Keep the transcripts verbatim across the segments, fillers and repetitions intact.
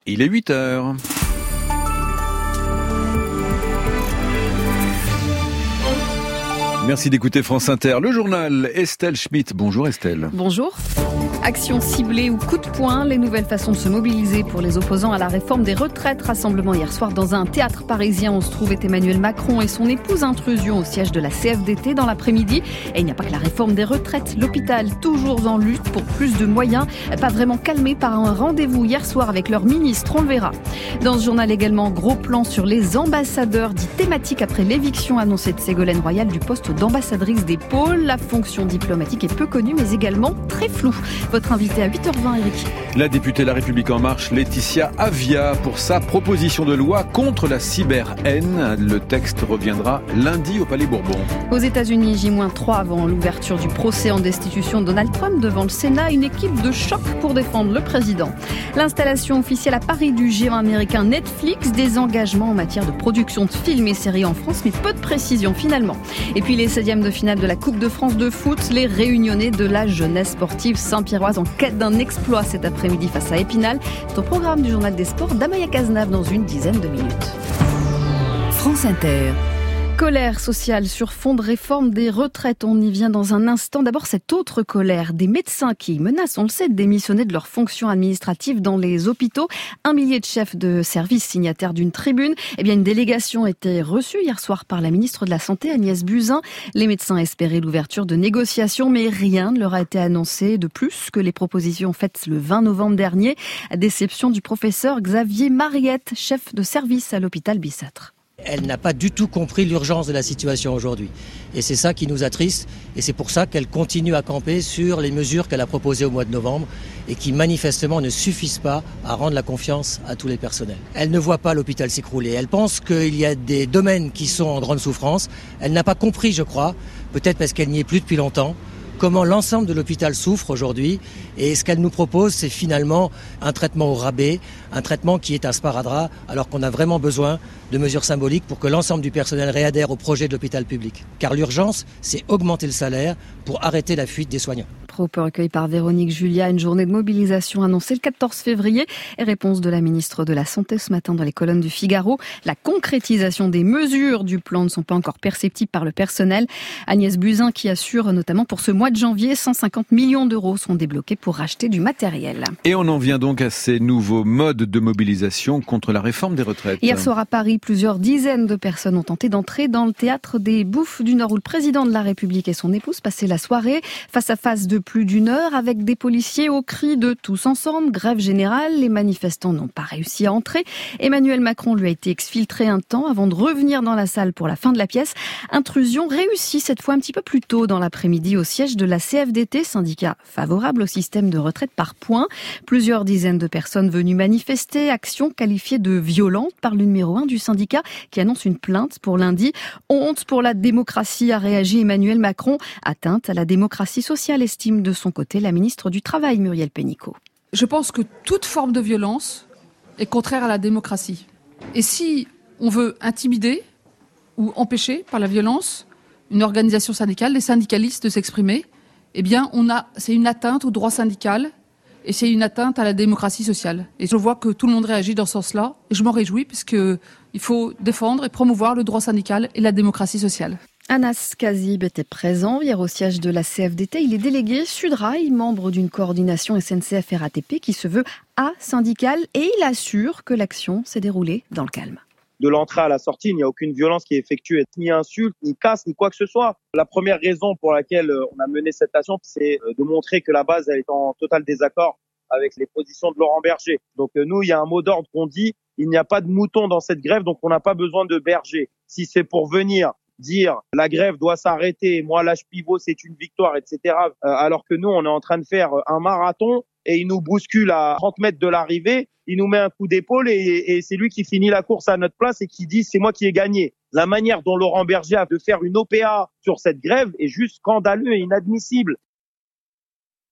Il est huit heures. Merci d'écouter France Inter. Le journal, Estelle Schmitt. Bonjour Estelle. Bonjour. Action ciblée ou coup de poing, les nouvelles façons de se mobiliser pour les opposants à la réforme des retraites. Rassemblement hier soir dans un théâtre parisien où se trouvait Emmanuel Macron et son épouse. Intrusion au siège de la C F D T dans l'après-midi. Et il n'y a pas que la réforme des retraites. L'hôpital, toujours en lutte pour plus de moyens. Pas vraiment calmé par un rendez-vous hier soir avec leur ministre, on le verra. Dans ce journal également, gros plan sur les ambassadeurs, dit thématique après l'éviction annoncée de Ségolène Royal du poste d'ambassadrice des pôles. La fonction diplomatique est peu connue mais également très floue. Votre invité à huit heures vingt, Eric. La députée La République En Marche, Laetitia Avia, pour sa proposition de loi contre la cyber-haine. Le texte reviendra lundi au Palais Bourbon. Aux États-Unis, J trois avant l'ouverture du procès en destitution de Donald Trump devant le Sénat, une équipe de choc pour défendre le président. L'installation officielle à Paris du géant américain Netflix, des engagements en matière de production de films et séries en France, mais peu de précision finalement. Et puis les seizièmes de finale de la Coupe de France de foot, les réunionnais de la jeunesse sportive Saint-Pierroise en quête d'un exploit cet après-midi face à Épinal. C'est au programme du journal des sports d'Amaya Cazenave dans une dizaine de minutes. France Inter. Colère sociale sur fond de réforme des retraites. On y vient dans un instant. D'abord, cette autre colère des médecins qui menacent, on le sait, de démissionner de leurs fonctions administratives dans les hôpitaux. Un millier de chefs de service signataires d'une tribune. Eh bien, une délégation était reçue hier soir par la ministre de la Santé, Agnès Buzyn. Les médecins espéraient l'ouverture de négociations, mais rien ne leur a été annoncé de plus que les propositions faites le vingt novembre dernier. À déception du professeur Xavier Mariette, chef de service à l'hôpital Bicêtre. Elle n'a pas du tout compris l'urgence de la situation aujourd'hui. Et c'est ça qui nous attriste. Et c'est pour ça qu'elle continue à camper sur les mesures qu'elle a proposées au mois de novembre et qui manifestement ne suffisent pas à rendre la confiance à tous les personnels. Elle ne voit pas l'hôpital s'écrouler. Elle pense qu'il y a des domaines qui sont en grande souffrance. Elle n'a pas compris, je crois, peut-être parce qu'elle n'y est plus depuis longtemps, comment l'ensemble de l'hôpital souffre aujourd'hui. Et ce qu'elle nous propose, c'est finalement un traitement au rabais, un traitement qui est un sparadrap, alors qu'on a vraiment besoin de mesures symboliques pour que l'ensemble du personnel réadhère au projet de l'hôpital public. Car l'urgence, c'est augmenter le salaire pour arrêter la fuite des soignants. Propos recueillis par Véronique Julia, une journée de mobilisation annoncée le quatorze février. Et réponse de la ministre de la Santé ce matin dans les colonnes du Figaro. La concrétisation des mesures du plan ne sont pas encore perceptibles par le personnel. Agnès Buzyn qui assure notamment pour ce mois de janvier, cent cinquante millions d'euros sont débloqués pour racheter du matériel. Et on en vient donc à ces nouveaux modes de mobilisation contre la réforme des retraites. Hier soir à Paris, plusieurs dizaines de personnes ont tenté d'entrer dans le théâtre des Bouffes du Nord où le président de la République et son épouse passaient la soirée face à face de plus d'une heure avec des policiers au cri de tous ensemble, grève générale. Les manifestants n'ont pas réussi à entrer. Emmanuel Macron lui a été exfiltré un temps avant de revenir dans la salle pour la fin de la pièce. Intrusion réussie cette fois un petit peu plus tôt dans l'après-midi au siège de la C F D T, syndicat favorable au système de retraite par points. Plusieurs dizaines de personnes venues manifester, action qualifiée de violente par le numéro un du syndicat qui annonce une plainte pour lundi. Honte pour la démocratie, a réagi Emmanuel Macron. Atteinte à la démocratie sociale, estime de son côté la ministre du Travail, Muriel Pénicaud. Je pense que toute forme de violence est contraire à la démocratie. Et si on veut intimider ou empêcher par la violence une organisation syndicale, les syndicalistes de s'exprimer, eh bien, on a, c'est une atteinte au droit syndical et c'est une atteinte à la démocratie sociale. Et je vois que tout le monde réagit dans ce sens-là et je m'en réjouis puisqu'il faut défendre et promouvoir le droit syndical et la démocratie sociale. Anas Kazib était présent hier au siège de la C F D T. Il est délégué Sudrail, membre d'une coordination S N C F R A T P qui se veut asyndicale et il assure que l'action s'est déroulée dans le calme. De l'entrée à la sortie, il n'y a aucune violence qui est effectuée, ni insulte, ni casse, ni quoi que ce soit. La première raison pour laquelle on a mené cette action, c'est de montrer que la base elle est en total désaccord avec les positions de Laurent Berger. Donc nous, il y a un mot d'ordre qu'on dit, il n'y a pas de mouton dans cette grève, donc on n'a pas besoin de berger. Si c'est pour venir dire la grève doit s'arrêter, moi l'âge pivot c'est une victoire, et cetera. Euh, alors que nous on est en train de faire un marathon et il nous bouscule à trente mètres de l'arrivée, il nous met un coup d'épaule et, et c'est lui qui finit la course à notre place et qui dit c'est moi qui ai gagné. La manière dont Laurent Berger a de faire une O P A sur cette grève est juste scandaleux et inadmissible.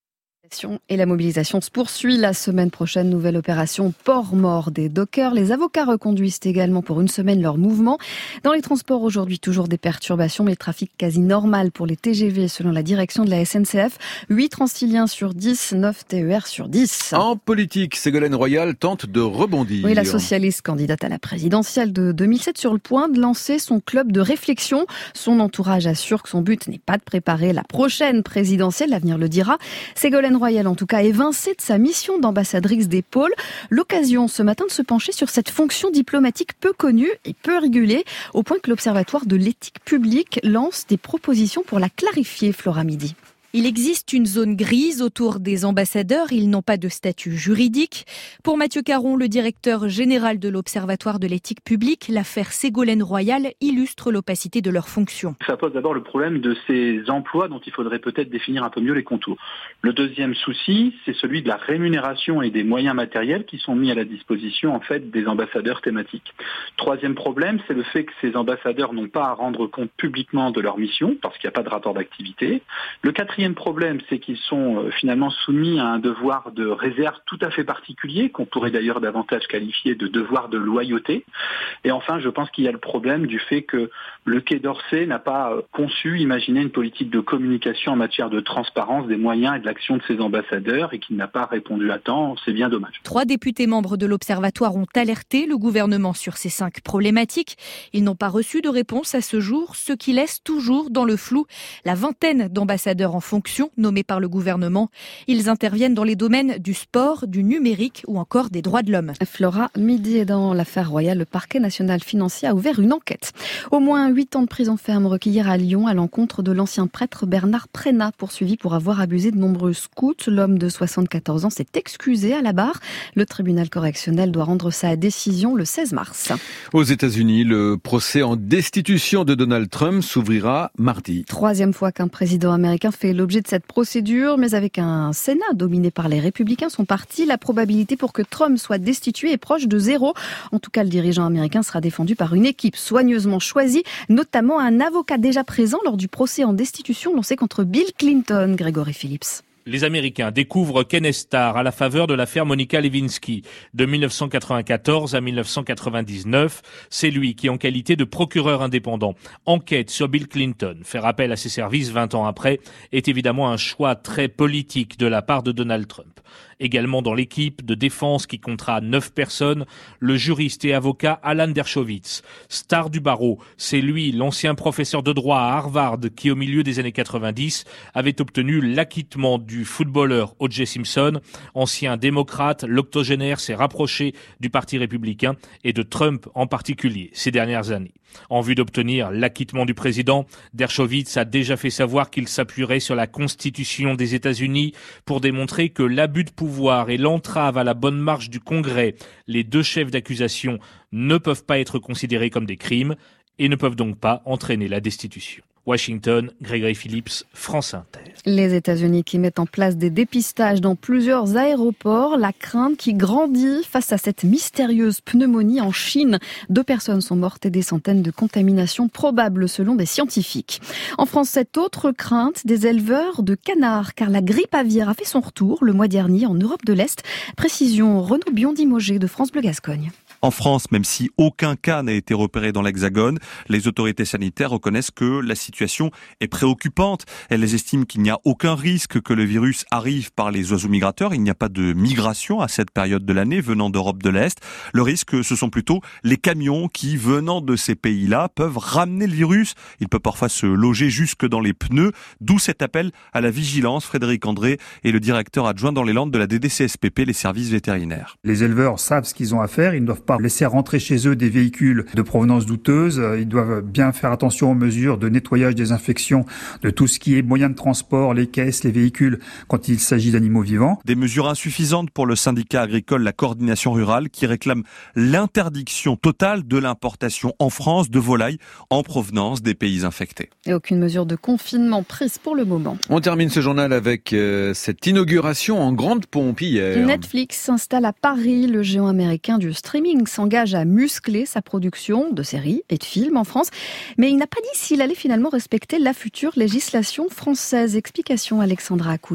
Et la mobilisation se poursuit la semaine prochaine. Nouvelle opération port mort des dockers. Les avocats reconduisent également pour une semaine leur mouvement. Dans les transports aujourd'hui, toujours des perturbations, mais le trafic quasi normal pour les T G V selon la direction de la S N C F. huit Transiliens sur dix, neuf T E R sur dix. En politique, Ségolène Royal tente de rebondir. Oui, la socialiste candidate à la présidentielle de deux mille sept sur le point de lancer son club de réflexion. Son entourage assure que son but n'est pas de préparer la prochaine présidentielle, l'avenir le dira. Ségolène Royal, en tout cas, évincée de sa mission d'ambassadrice des pôles. L'occasion ce matin de se pencher sur cette fonction diplomatique peu connue et peu régulée, au point que l'Observatoire de l'éthique publique lance des propositions pour la clarifier, Flora Midi. Il existe une zone grise autour des ambassadeurs, ils n'ont pas de statut juridique. Pour Mathieu Caron, le directeur général de l'Observatoire de l'éthique publique, l'affaire Ségolène Royal illustre l'opacité de leurs fonctions. Ça pose d'abord le problème de ces emplois dont il faudrait peut-être définir un peu mieux les contours. Le deuxième souci, c'est celui de la rémunération et des moyens matériels qui sont mis à la disposition en fait des ambassadeurs thématiques. Troisième problème, c'est le fait que ces ambassadeurs n'ont pas à rendre compte publiquement de leur mission parce qu'il n'y a pas de rapport d'activité. Le quatrième Quatrième problème, c'est qu'ils sont euh, finalement soumis à un devoir de réserve tout à fait particulier, qu'on pourrait d'ailleurs davantage qualifier de devoir de loyauté. Et enfin, je pense qu'il y a le problème du fait que le Quai d'Orsay n'a pas euh, conçu, imaginé une politique de communication en matière de transparence des moyens et de l'action de ses ambassadeurs et qu'il n'a pas répondu à temps. C'est bien dommage. Trois députés membres de l'Observatoire ont alerté le gouvernement sur ces cinq problématiques. Ils n'ont pas reçu de réponse à ce jour, ce qui laisse toujours dans le flou la vingtaine d'ambassadeurs en fonction nommés par le gouvernement. Ils interviennent dans les domaines du sport, du numérique ou encore des droits de l'homme. Flora Midi, et dans l'affaire Royal, le parquet national financier a ouvert une enquête. Au moins huit ans de prison ferme requis hier à Lyon à l'encontre de l'ancien prêtre Bernard Prénat, poursuivi pour avoir abusé de nombreux scouts. L'homme de soixante-quatorze ans s'est excusé à la barre. Le tribunal correctionnel doit rendre sa décision le seize mars. Aux États-Unis, le procès en destitution de Donald Trump s'ouvrira mardi. Troisième fois qu'un président américain fait l'objet de cette procédure, mais avec un Sénat dominé par les Républicains, son parti, la probabilité pour que Trump soit destitué est proche de zéro. En tout cas, le dirigeant américain sera défendu par une équipe soigneusement choisie, notamment un avocat déjà présent lors du procès en destitution lancé contre Bill Clinton. Grégory Phillips. Les Américains découvrent Ken Starr à la faveur de l'affaire Monica Lewinsky. De mille neuf cent quatre-vingt-quatorze à mille neuf cent quatre-vingt-dix-neuf, c'est lui qui, en qualité de procureur indépendant, enquête sur Bill Clinton. Faire appel à ses services vingt ans après est évidemment un choix très politique de la part de Donald Trump. Également dans l'équipe de défense qui comptera neuf personnes, le juriste et avocat Alan Dershowitz. Star du barreau, c'est lui, l'ancien professeur de droit à Harvard, qui au milieu des années quatre-vingt-dix avait obtenu l'acquittement du footballeur O J Simpson. Ancien démocrate, l'octogénaire s'est rapproché du Parti républicain et de Trump en particulier ces dernières années. En vue d'obtenir l'acquittement du président, Dershowitz a déjà fait savoir qu'il s'appuierait sur la Constitution des États-Unis pour démontrer que l'abus de pouvoir et l'entrave à la bonne marche du Congrès, les deux chefs d'accusation, ne peuvent pas être considérés comme des crimes et ne peuvent donc pas entraîner la destitution. Washington, Grégory Phillips, France Inter. Les États-Unis qui mettent en place des dépistages dans plusieurs aéroports, la crainte qui grandit face à cette mystérieuse pneumonie en Chine. Deux personnes sont mortes et des centaines de contaminations probables selon des scientifiques. En France, cette autre crainte des éleveurs de canards, car la grippe aviaire a fait son retour le mois dernier en Europe de l'Est. Précision Renaud Biondi-Mogé de France Bleu Gascogne. En France, même si aucun cas n'a été repéré dans l'Hexagone, les autorités sanitaires reconnaissent que la situation est préoccupante. Elles estiment qu'il n'y a aucun risque que le virus arrive par les oiseaux migrateurs. Il n'y a pas de migration à cette période de l'année venant d'Europe de l'Est. Le risque, ce sont plutôt les camions qui, venant de ces pays-là, peuvent ramener le virus. Il peut parfois se loger jusque dans les pneus, d'où cet appel à la vigilance. Frédéric André est le directeur adjoint dans les Landes de la D D C S P P, les services vétérinaires. Les éleveurs savent ce qu'ils ont à faire. Ils ne doivent pas laisser rentrer chez eux des véhicules de provenance douteuse. Ils doivent bien faire attention aux mesures de nettoyage, désinfection de tout ce qui est moyen de transport, les caisses, les véhicules, quand il s'agit d'animaux vivants. Des mesures insuffisantes pour le syndicat agricole La Coordination Rurale qui réclame l'interdiction totale de l'importation en France de volailles en provenance des pays infectés. Et aucune mesure de confinement prise pour le moment. On termine ce journal avec euh, cette inauguration en grande pompe hier. Netflix s'installe à Paris. Le géant américain du streaming s'engage à muscler sa production de séries et de films en France. Mais il n'a pas dit s'il allait finalement respecter la future législation française. Explication Alexandra Akoun.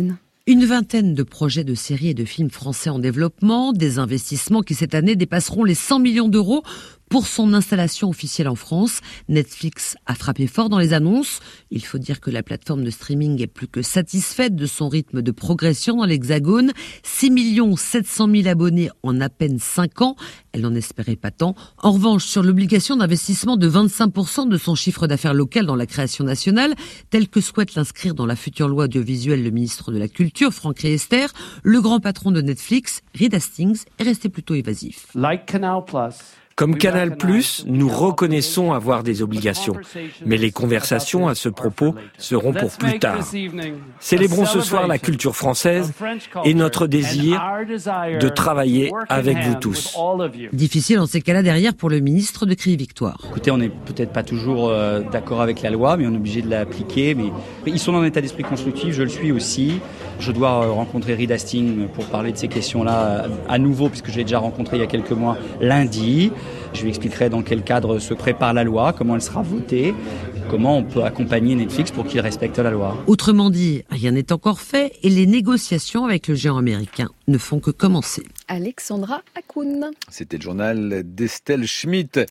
Une vingtaine de projets de séries et de films français en développement, des investissements qui cette année dépasseront les cent millions d'euros pour son installation officielle en France. Netflix a frappé fort dans les annonces. Il faut dire que la plateforme de streaming est plus que satisfaite de son rythme de progression dans l'Hexagone. six millions sept cent mille abonnés en à peine cinq ans. Elle n'en espérait pas tant. En revanche, sur l'obligation d'investissement de vingt-cinq pour cent de son chiffre d'affaires local dans la création nationale, tel que souhaite l'inscrire dans la future loi audiovisuelle le ministre de la Culture, Franck Riester, le grand patron de Netflix, Reed Hastings, est resté plutôt évasif. Like Canal+. Comme Canal+, nous reconnaissons avoir des obligations, mais les conversations à ce propos seront pour plus tard. Célébrons ce soir la culture française et notre désir de travailler avec vous tous. Difficile en ces cas-là derrière pour le ministre de crier victoire. Écoutez, on n'est peut-être pas toujours euh, d'accord avec la loi, mais on est obligé de l'appliquer. Mais ils sont dans un état d'esprit constructif, je le suis aussi. Je dois euh, rencontrer Reed Hastings pour parler de ces questions-là à nouveau, puisque je l'ai déjà rencontré il y a quelques mois lundi. Je lui expliquerai dans quel cadre se prépare la loi, comment elle sera votée, comment on peut accompagner Netflix pour qu'il respecte la loi. Autrement dit, rien n'est encore fait et les négociations avec le géant américain ne font que commencer. Alexandra Akoun. C'était le journal d'Estelle Schmitt.